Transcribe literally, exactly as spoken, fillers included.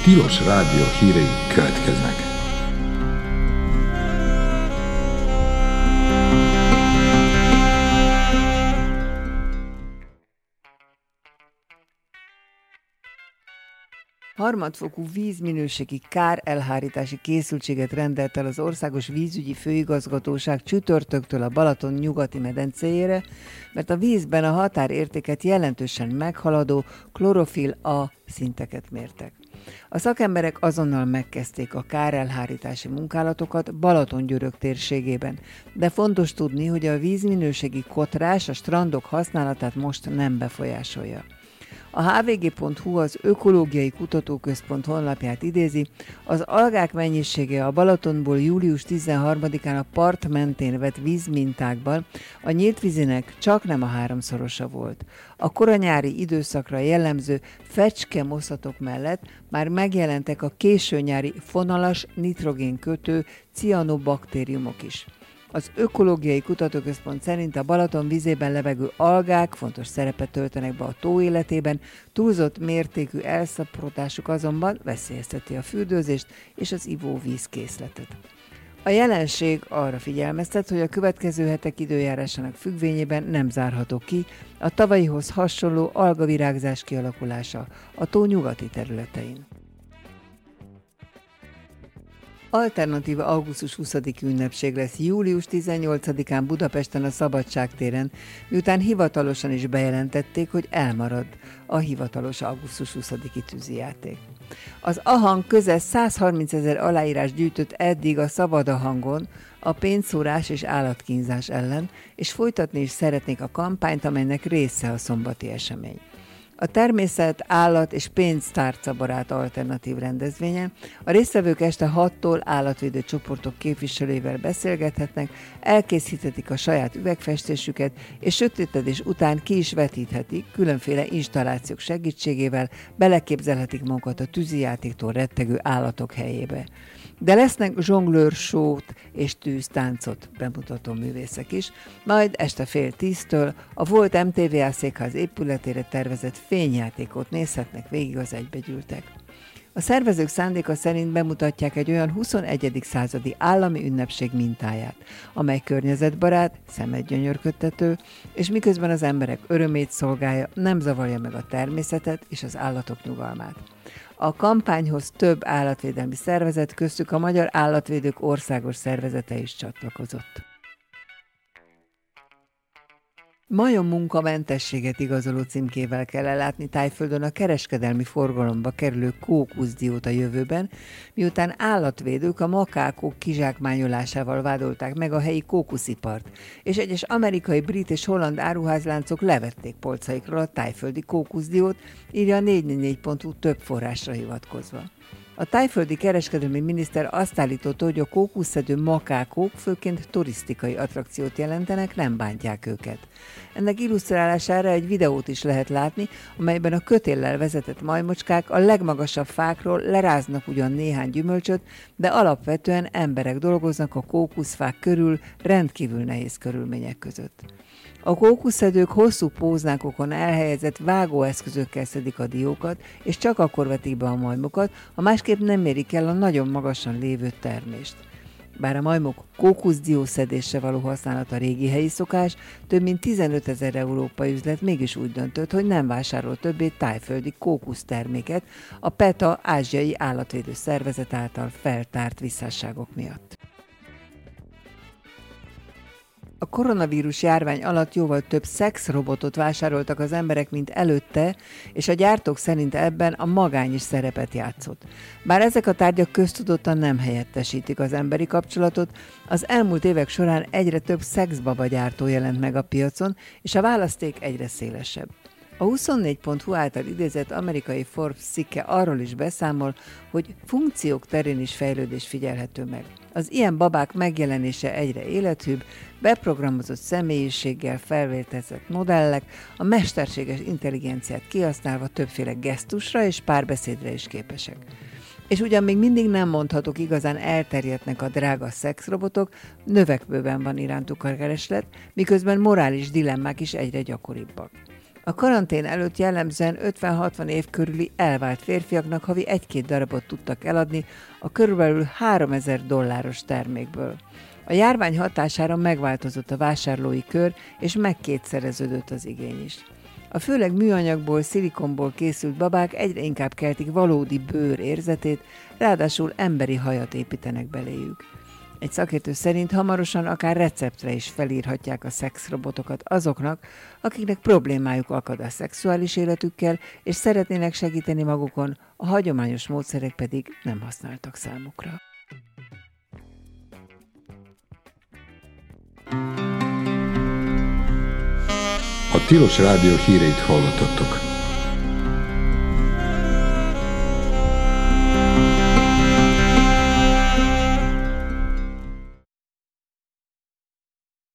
Tilos Rádió hírei következnek. Harmadfokú vízminőségi kárelhárítási készültséget rendelt el az Országos Vízügyi Főigazgatóság csütörtöktől a Balaton nyugati medencéjére, mert a vízben a határértéket jelentősen meghaladó klorofil A szinteket mértek. A szakemberek azonnal megkezdték a kárelhárítási munkálatokat Balatongyörök térségében, de fontos tudni, hogy a vízminőségi kotrás a strandok használatát most nem befolyásolja. A há vé gé pont hú az Ökológiai Kutatóközpont honlapját idézi, az algák mennyisége a Balatonból július tizenharmadikán a part mentén vett vízmintákban a nyílt vízinek csaknem a háromszorosa volt. A koranyári időszakra jellemző fecske-moszatok mellett már megjelentek a későnyári fonalas nitrogénkötő cianobaktériumok is. Az Ökológiai Kutatóközpont szerint a Balaton vízében levegő algák fontos szerepet töltenek be a tó életében, túlzott mértékű elszaporodásuk azonban veszélyezteti a fürdőzést és az ivóvízkészletet. A jelenség arra figyelmeztet, hogy a következő hetek időjárásának függvényében nem zárható ki a tavalyihoz hasonló algavirágzás kialakulása a tó nyugati területein. Alternatív augusztus huszadiki ünnepség lesz július tizennyolcadikán Budapesten a Szabadságtéren, miután hivatalosan is bejelentették, hogy elmarad a hivatalos augusztus huszadiki tűzijáték. Az Ahang közel százharmincezer aláírás gyűjtött eddig a Szabad Ahangon a pénzszórás és állatkínzás ellen, és folytatni is szeretnék a kampányt, amelynek része a szombati esemény. A természet, állat és pénztárcabarát alternatív rendezvényen a résztvevők este hattól állatvédő csoportok képviselőivel beszélgethetnek, elkészíthetik a saját üvegfestésüket, és sötétedés után ki is vetíthetik, különféle installációk segítségével beleképzelhetik magukat a tűzijátéktól rettegő állatok helyébe. De lesznek zsonglőr-sót és tűztáncot bemutató művészek is, majd este fél tíztől a volt em té vé á székház épületére tervezett fényjátékot nézhetnek végig az egybegyűltek. A szervezők szándéka szerint bemutatják egy olyan huszonegyedik századi állami ünnepség mintáját, amely környezetbarát, szemet gyönyörködtető, és miközben az emberek örömét szolgálja, nem zavarja meg a természetet és az állatok nyugalmát. A kampányhoz több állatvédelmi szervezet, köztük a Magyar Állatvédők Országos Szervezete is csatlakozott. Majom munkamentességet igazoló címkével kell ellátni Thaiföldön a kereskedelmi forgalomba kerülő kókuszdiót a jövőben, miután állatvédők a makákok kizsákmányolásával vádolták meg a helyi kókuszipart, és egyes amerikai, brit és holland áruházláncok levették polcaikról a thaiföldi kókuszdiót, írja a négy négy négy pont hú több forrásra hivatkozva. A thaiföldi kereskedelmi miniszter azt állította, hogy a kókuszszedő makákók főként turisztikai attrakciót jelentenek, nem bántják őket. Ennek illusztrálására egy videót is lehet látni, amelyben a kötéllel vezetett majmocskák a legmagasabb fákról leráznak ugyan néhány gyümölcsöt, de alapvetően emberek dolgoznak a kókuszfák körül rendkívül nehéz körülmények között. A kókuszszedők hosszú póznákokon elhelyezett vágóeszközökkel szedik a diókat, és csak akkor vetik be a majmokat, ha másképp nem mérik el a nagyon magasan lévő termést. Bár a majmok kókuszdiószedésre való használata régi helyi szokás, több mint tizenötezer európai üzlet mégis úgy döntött, hogy nem vásárol többé thaiföldi kókuszterméket a PETA ázsiai állatvédő szervezet által feltárt visszásságok miatt. A koronavírus járvány alatt jóval több szexrobotot vásároltak az emberek, mint előtte, és a gyártók szerint ebben a magány is szerepet játszott. Bár ezek a tárgyak köztudottan nem helyettesítik az emberi kapcsolatot, az elmúlt évek során egyre több szexbaba gyártó jelent meg a piacon, és a választék egyre szélesebb. A huszonnégy pont hú által idézett amerikai Forbes cikke arról is beszámol, hogy funkciók terén is fejlődés figyelhető meg. Az ilyen babák megjelenése egyre élethűbb, beprogramozott személyiséggel felvértezett modellek, a mesterséges intelligenciát kihasználva többféle gesztusra és párbeszédre is képesek. És ugyan még mindig nem mondhatók igazán elterjedtnek a drága szexrobotok, növekvőben van irántuk a kereslet, miközben morális dilemmák is egyre gyakoribbak. A karantén előtt jellemzően ötven-hatvan év körüli elvált férfiaknak havi egy-két darabot tudtak eladni a körülbelül háromezer dolláros termékből. A járvány hatására megváltozott a vásárlói kör, és megkétszereződött az igény is. A főleg műanyagból, szilikonból készült babák egyre inkább keltik valódi bőr érzetét, ráadásul emberi hajat építenek beléjük. Egy szakértő szerint hamarosan akár receptre is felírhatják a szexrobotokat azoknak, akiknek problémájuk akad a szexuális életükkel, és szeretnének segíteni magukon, a hagyományos módszerek pedig nem használtak számukra. A Tilos Rádió híreit hallottattok.